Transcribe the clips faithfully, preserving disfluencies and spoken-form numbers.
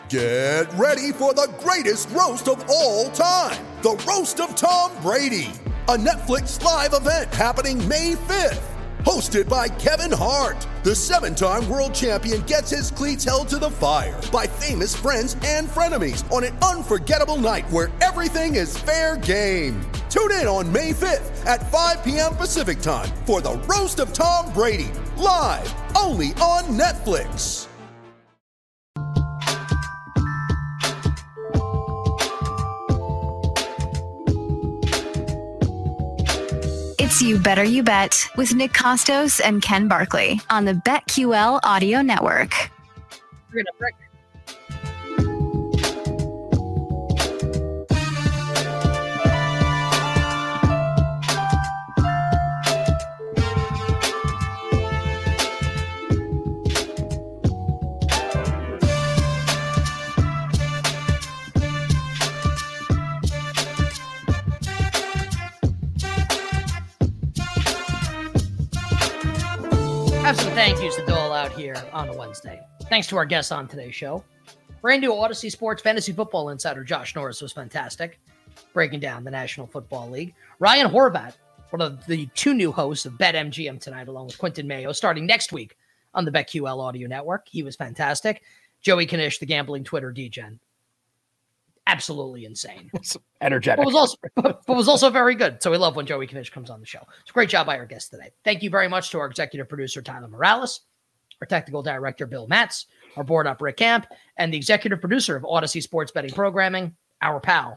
Get ready for the greatest roast of all time, the Roast of Tom Brady, a Netflix live event happening May fifth. Hosted by Kevin Hart, the seven-time world champion gets his cleats held to the fire by famous friends and frenemies on an unforgettable night where everything is fair game. Tune in on May fifth at five p.m. Pacific time for the Roast of Tom Brady, live only on Netflix. It's You Better You Bet with Nick Costos and Ken Barkley on the BetQL Audio Network. We're gonna break. Have some thank yous to dole out here on a Wednesday. Thanks to our guests on today's show. Brand new Odyssey Sports Fantasy Football Insider Josh Norris was fantastic, breaking down the National Football League. Ryan Horvat, one of the two new hosts of BetMGM tonight, along with Quentin Mayo, starting next week on the BetQL Audio Network. He was fantastic. Joey Knish, the gambling Twitter degen. Absolutely insane. It's energetic. But was also, but was also very good. So we love when Joey Knish comes on the show. It's a great job by our guest today. Thank you very much to our executive producer, Tyler Morales, our technical director, Bill Matz, our board up, Rick Camp, and the executive producer of Odyssey Sports Betting Programming, our pal,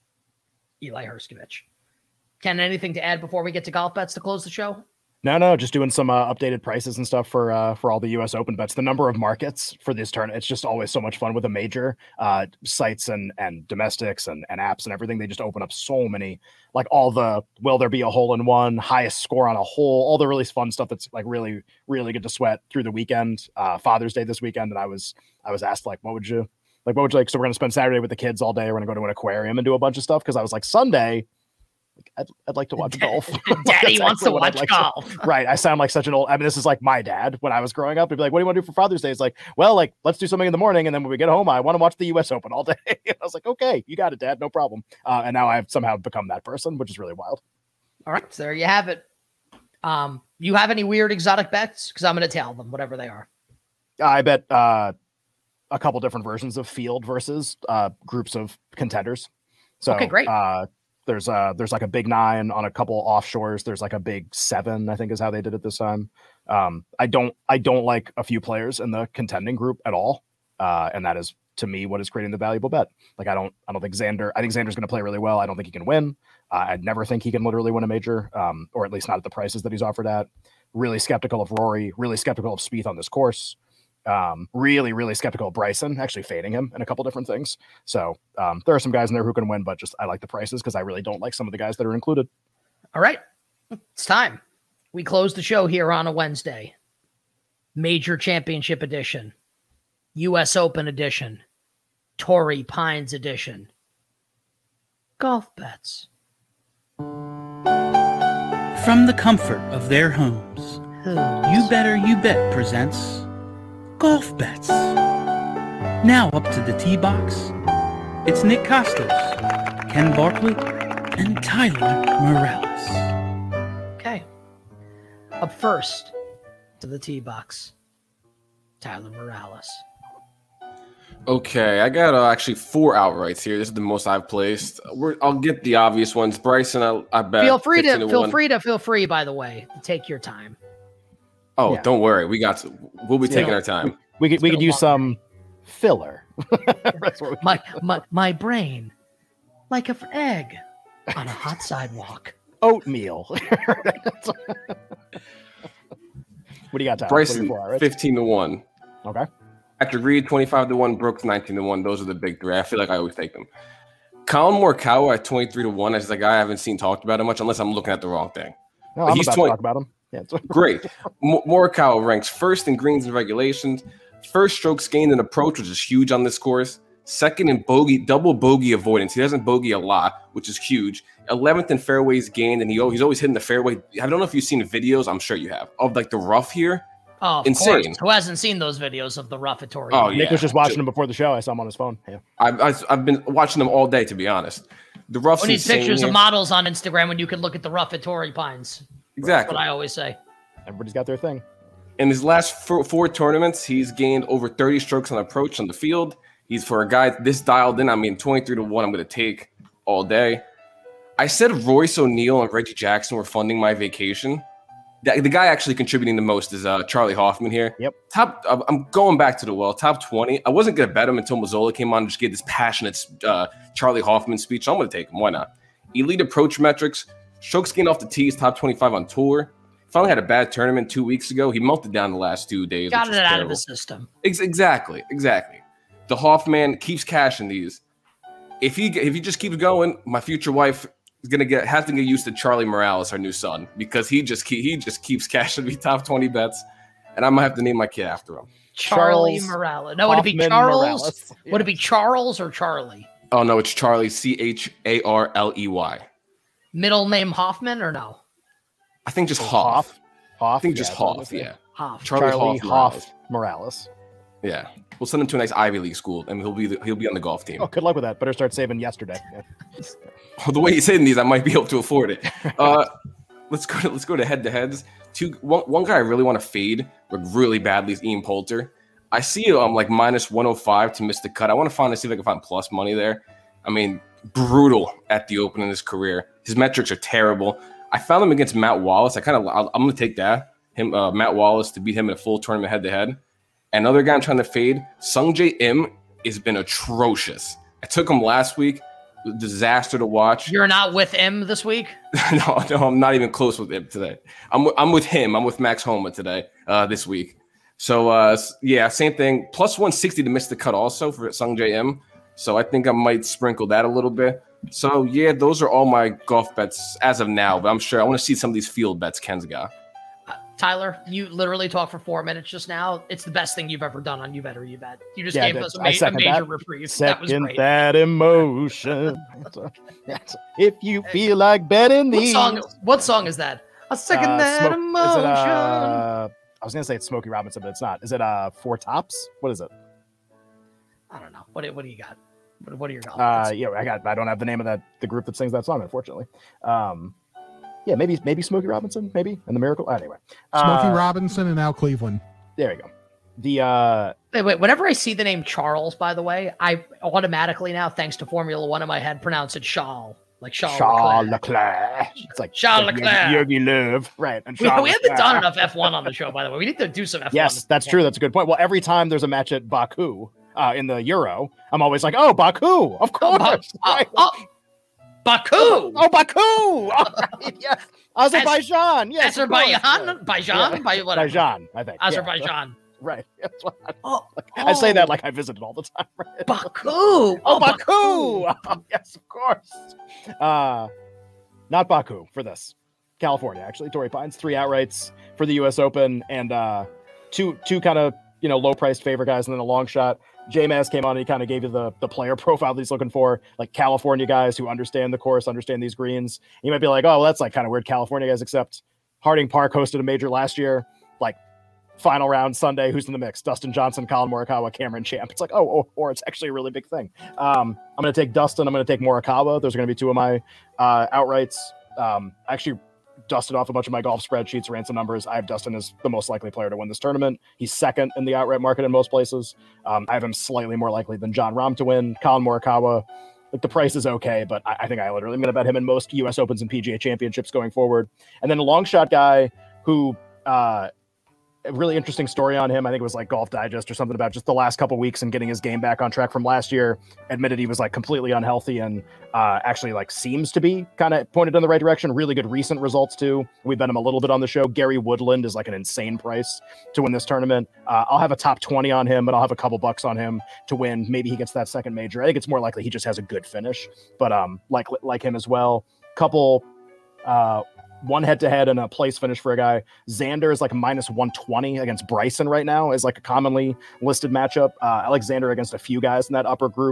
Eli Herskovich. Ken, anything to add before we get to golf bets to close the show? No, no, just doing some uh, updated prices and stuff for uh, for all the U S Open bets. The number of markets for this tournament, it's just always so much fun with a major uh, sites and and domestics and, and apps and everything. They just open up so many, like all the, will there be a hole in one, highest score on a hole, all the really fun stuff that's like really, really good to sweat through the weekend. Uh, Father's Day this weekend. And I was, I was asked like, what would you, like, what would you like? So we're going to spend Saturday with the kids all day. We're going to go to an aquarium and do a bunch of stuff. Cause I was like, Sunday, Like, I'd, I'd like to watch golf. Daddy wants to watch like golf. To, right. I sound like such an old, I mean, this is like my dad when I was growing up. He'd be like, what do you want to do for Father's Day? It's like, well, like, let's do something in the morning. And then when we get home, I want to watch the U S Open all day. I was like, okay, you got it, Dad. No problem. Uh, and now I've somehow become that person, which is really wild. All right. So there you have it. Um, you have any weird exotic bets? Because I'm going to tell them, whatever they are. I bet uh, a couple different versions of field versus uh, groups of contenders. So, okay, great. Uh, There's uh there's like a big nine on a couple offshores. There's like a big seven, I think is how they did it this time. Um, I don't I don't like a few players in the contending group at all. Uh, and that is to me what is creating the valuable bet. Like I don't I don't think Xander. I think Xander's going to play really well. I don't think he can win. Uh, I'd never think he can literally win a major, um, or at least not at the prices that he's offered at. Really skeptical of Rory. Really skeptical of Spieth on this course. Um, really, really skeptical of Bryson, actually fading him in a couple different things. So um, there are some guys in there who can win, but just I like the prices because I really don't like some of the guys that are included. All right. It's time. We close the show here on a Wednesday. Major Championship Edition. U S Open Edition. Torrey Pines Edition. Golf bets. From the comfort of their homes, You Better You Bet presents Golf Bets. Now up to the tee box, it's Nick Costos, Ken Barkley, and Tyler Morales. Okay. Up first to the tee box, Tyler Morales. Okay, I got uh, actually four outrights here. This is the most I've placed. We're, I'll get the obvious ones. Bryson, I, I bet. Feel free to, to feel one. free to feel free. By the way, to take your time. Oh, Yeah. Don't worry. We got. To, we'll be Yeah. taking our time. We could we been could a use long some filler. That's what we My my my brain, like an egg on a hot sidewalk. oatmeal. What do you got, Tyler? Bryson, What are your four outrights? fifteen to one. Okay. Patrick Reed, twenty-five to one. Brooks, nineteen to one. Those are the big three. I feel like I always take them. Colin Morikawa at twenty-three to one. That's a guy I haven't seen talked about it much, unless I'm looking at the wrong thing. No, But I'm he's about twenty to talk about him. Yeah, it's Great. M- Morikawa ranks first in greens and regulations, first strokes gained in approach, which is huge on this course. Second in bogey, double bogey avoidance. He doesn't bogey a lot, which is huge. eleventh in fairways gained, and he, he's always hitting the fairway. I don't know if you've seen videos. I'm sure you have of like the rough here. Oh, of Insane. course. Who hasn't seen those videos of the rough at Torrey? Oh, Nick yeah. was just watching them before the show. Oh, Nick yeah. was just watching Ju- them before the show. I saw him on his phone. Yeah. I've, I've I've been watching them all day, to be honest. The rough's We need insane pictures here. of models on Instagram when you can look at the rough at Torrey Pines. That's Exactly. what I always say. Everybody's got their thing. In his last four, four tournaments, he's gained over thirty strokes on approach on the field. He's for a guy this dialed in. I mean, twenty-three to one, I'm going to take all day. I said Royce O'Neal and Reggie Jackson were funding my vacation. The, the guy actually contributing the most is uh, Charlie Hoffman here. Yep. Top. I'm going back to the well. Top twenty. I wasn't going to bet him until Mazzola came on and just gave this passionate uh, Charlie Hoffman speech. So I'm going to take him. Why not? Elite approach metrics. Strokes gained off the tees. Top twenty-five on tour. Finally had a bad tournament two weeks ago. He melted down the last two days. Got which it was out terrible. of the system. Ex- exactly. Exactly. The Hoffman keeps cashing these. If he if he just keeps going, my future wife is gonna get have to get used to Charlie Morales, her new son, because he just keep, he just keeps cashing me top twenty bets, and I might have to name my kid after him. Charlie Charles Morales. No, would it be Hoffman Charles? Morales. Would it be Charles or Charlie? Oh no, it's Charlie C H A R L E Y. Middle name Hoffman or no? I think just Hoff. Hoff. Hoff. I think just yeah, that's what Hoff. I'm Yeah, Hoff. Charlie, Charlie Hoff. Hoff Morales. Yeah, we'll send him to a nice Ivy League school, and he'll be the, he'll be on the golf team. Oh, good luck with that. Better start saving yesterday. Yeah. The way he's hitting these, I might be able to afford it. Uh, let's go. To, let's go to head to heads. Two. One, one guy I really want to fade, like really badly, is Ian Poulter. I see um like minus one oh five to miss the cut. I want to find to see if I can find plus money there. I mean, brutal at the Open in his career. His metrics are terrible. I found him against Matt Wallace. I kind of I'm going to take that him uh, Matt Wallace to beat him in a full tournament head to head. Another guy I'm trying to fade, Sungjae Im, has been atrocious. I took him last week. Disaster to watch. You're not with him this week? no, no, I'm not even close with him today. I'm I'm with him. I'm with Max Homa today, uh, this week. So uh, yeah, same thing. Plus one sixty to miss the cut also for Sungjae Im. So I think I might sprinkle that a little bit. So yeah, those are all my golf bets as of now. But I'm sure I want to see some of these field bets Ken's got. Uh, Tyler, you literally talked for four minutes just now. It's the best thing you've ever done on You Bet or You Bet. You just Yeah, gave that- us a, I ma- a second major that. reprieve. That was Second great. that emotion. If you feel like betting What these. song? What song is that? A second Uh, that Smoke- is emotion. it, uh, I was gonna say it's Smokey Robinson, but it's not. Is it uh Four Tops? What is it? I don't know. What, what do you got? What, what are your golf Uh, bets? yeah, I got. I don't have the name of that the group that sings that song, unfortunately. Um, yeah, maybe maybe Smokey Robinson, maybe, and the Miracle. Anyway, Smokey uh, Robinson and Al Cleveland. There you go. The uh, Wait, wait, whenever I see the name Charles, by the way, I automatically now, thanks to Formula One in my head, pronounce it Charles. Like Charles, Charles Leclerc. Leclerc. It's like Charles like Leclerc. Yogi Löw, right? And We, Charles we haven't Leclerc. done enough F one on the show, by the way. We need to do some F one. Yes, that's true. That's a good point. Well, every time there's a match at Baku uh, in the Euro, I'm always like, "Oh, Baku, of course." Oh, Right. oh, Baku! Oh, Baku! All right, yes. Azerbaijan. Yes, of course. Azerbaijan? Bajan? Yeah. By whatever. Azerbaijan, I think. Yeah. Azerbaijan. Right. That's what I, Oh, I say that oh, like I visited all the time. Right? Baku. Oh, Oh, Baku! Oh, yes, of course. Uh, not Baku for this. California, actually. Torrey Pines, three outrights for the U S Open, and uh, two two kind of you know low priced favorite guys, and then a long shot. J Maz came on and he kind of gave you the the player profile that he's looking for, like California guys who understand the course, understand these greens. You might be like, oh, well, that's like kind of weird, California guys, except Harding Park hosted a major last year, like final round Sunday. Who's in the mix? Dustin Johnson, Colin Morikawa, Cameron Champ. It's like, oh, or, or it's actually a really big thing. Um, I'm going to take Dustin. I'm going to take Morikawa. Those are going to be two of my uh, outrights. Um, actually dusted off a bunch of my golf spreadsheets, ran some numbers. I have Dustin as the most likely player to win this tournament. He's second in the outright market in most places. Um, I have him slightly more likely than John Rahm to win. Colin Morikawa, like the price is okay, but I, I think I literally am going to bet him in most U S Opens and P G A Championships going forward. And then a long shot guy who, uh, a really interesting story on him. I think it was like Golf Digest or something about just the last couple weeks and getting his game back on track from last year. Admitted he was like completely unhealthy and uh, actually like seems to be kind of pointed in the right direction. Really good recent results too. We bet him a little bit on the show. Gary Woodland is like an insane price to win this tournament. Uh, I'll have a top twenty on him, but I'll have a couple bucks on him to win. Maybe he gets that second major. I think it's more likely he just has a good finish, but um, like like him as well. Couple. Uh, One head-to-head and a place finish for a guy. Xander is like a minus one twenty against Bryson right now is like a commonly listed matchup. Uh, Alexander against a few guys in that upper group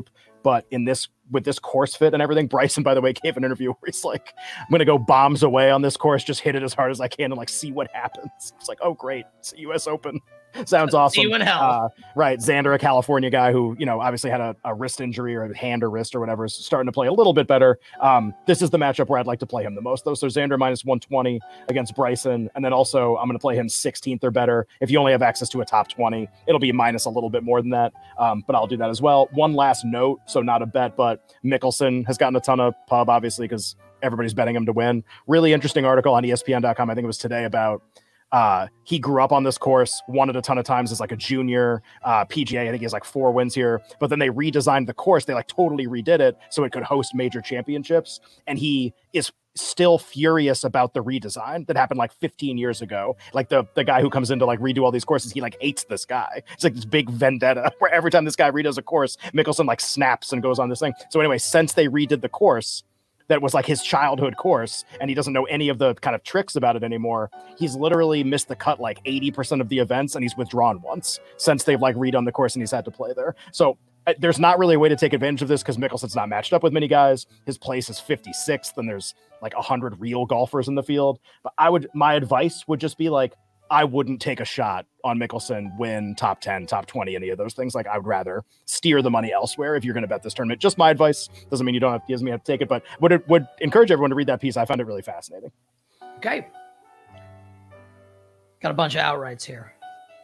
But in this, with this course fit and everything, Bryson, by the way, gave an interview where he's like, I'm going to go bombs away on this course, just hit it as hard as I can and like see what happens. It's like, oh, great. It's a U S Open. Sounds awesome. See you in hell. Uh, right. Xander, a California guy who, you know, obviously had a, a wrist injury or a hand or wrist or whatever, is starting to play a little bit better. Um, this is the matchup where I'd like to play him the most, though. So Xander minus one twenty against Bryson. And then also I'm going to play him sixteenth or better. If you only have access to a top twenty, it'll be minus a little bit more than that. Um, but I'll do that as well. One last note. So not a bet, but Mickelson has gotten a ton of pub, obviously, because everybody's betting him to win. Really interesting article on E S P N dot com. I think it was today about Uh, he grew up on this course, won it a ton of times as like a junior uh, P G A. I think he has like four wins here, but then they redesigned the course. They like totally redid it so it could host major championships. And he is still furious about the redesign that happened like fifteen years ago. Like the, the guy who comes in to like redo all these courses, he like hates this guy. It's like this big vendetta where every time this guy redoes a course, Mickelson like snaps and goes on this thing. So anyway, since they redid the course, that was like his childhood course, and he doesn't know any of the kind of tricks about it anymore. He's literally missed the cut like eighty percent of the events, and he's withdrawn once since they've like redone the course and he's had to play there. So uh, there's not really a way to take advantage of this because Mickelson's not matched up with many guys. His place is fifty-sixth, and there's like one hundred real golfers in the field. But I would, my advice would just be like, I wouldn't take a shot on Mickelson, win top ten, top twenty, any of those things. Like I would rather steer the money elsewhere if you're going to bet this tournament. Just my advice. Doesn't mean you don't have, doesn't mean you have to take it, but would would encourage everyone to read that piece. I found it really fascinating. Okay. Got a bunch of outrights here.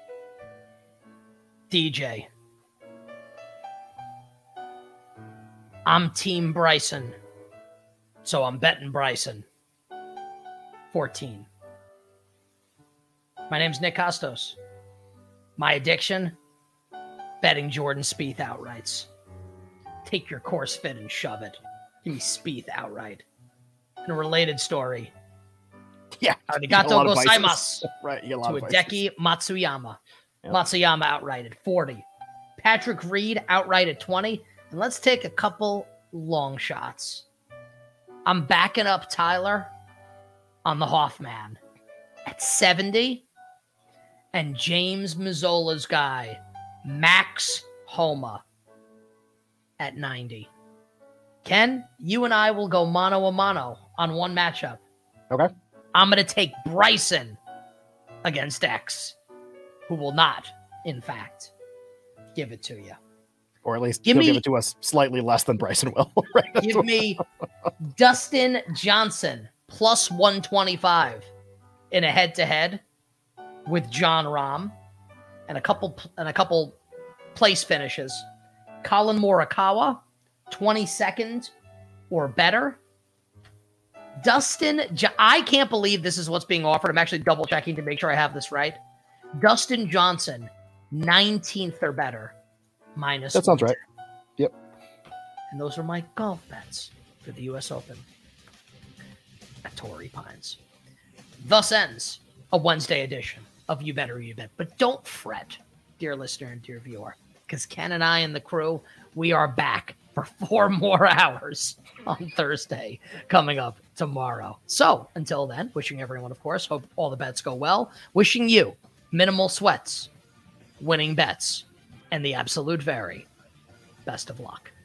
D J. I'm Team Bryson, so I'm betting Bryson. fourteen. My name's Nick Costos. My addiction, betting Jordan Spieth outrights. Take your course fit and shove it. Give me Spieth outright. And a related story. Yeah. Arigato gozaimasu. Right. You get a lot to of vices. Hideki Matsuyama. Yep. Matsuyama outright at forty. Patrick Reed outright at twenty. And let's take a couple long shots. I'm backing up Tyler on the Hoffman at seventy. And James Mazzola's guy, Max Homa, at ninety. Ken, you and I will go mano a mano on one matchup. Okay. I'm going to take Bryson against X, who will not, in fact, give it to you. Or at least give he'll me, give it to us slightly less than Bryson will. Right? Give me Dustin Johnson plus one twenty-five in a head-to-head with John Rahm and a couple and a couple place finishes. Colin Morikawa, twenty-second or better. Dustin, I can't believe this is what's being offered. I'm actually double checking to make sure I have this right. Dustin Johnson, nineteenth or better, minus. That sounds right. Yep. And those are my golf bets for the U S Open at Torrey Pines. Thus ends a Wednesday edition of You Bet or You Bet. But don't fret, dear listener and dear viewer, because Ken and I and the crew, we are back for four more hours on Thursday coming up tomorrow. So until then, wishing everyone, of course, hope all the bets go well. Wishing you minimal sweats, winning bets, and the absolute very best of luck.